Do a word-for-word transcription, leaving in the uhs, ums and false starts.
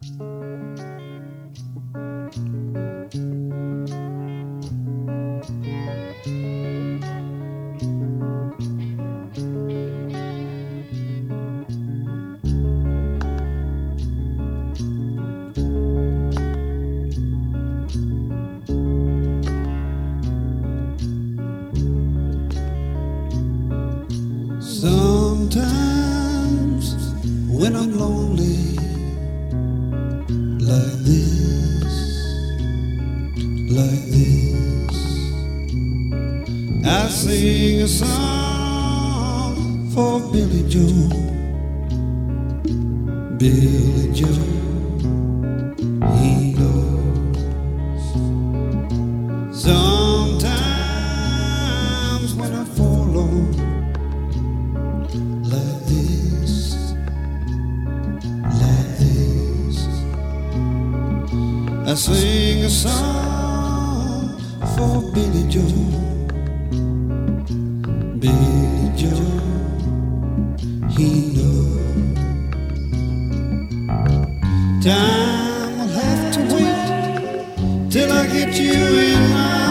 Sometimes when I'm lonely like this, like this, I sing a song for Billy Joe, Billy Joe, he knows. Sometimes when I fall on like this, like this, I sing a song for Billy Joe, Billy Joe, he knows. Time will have to wait till I get you in my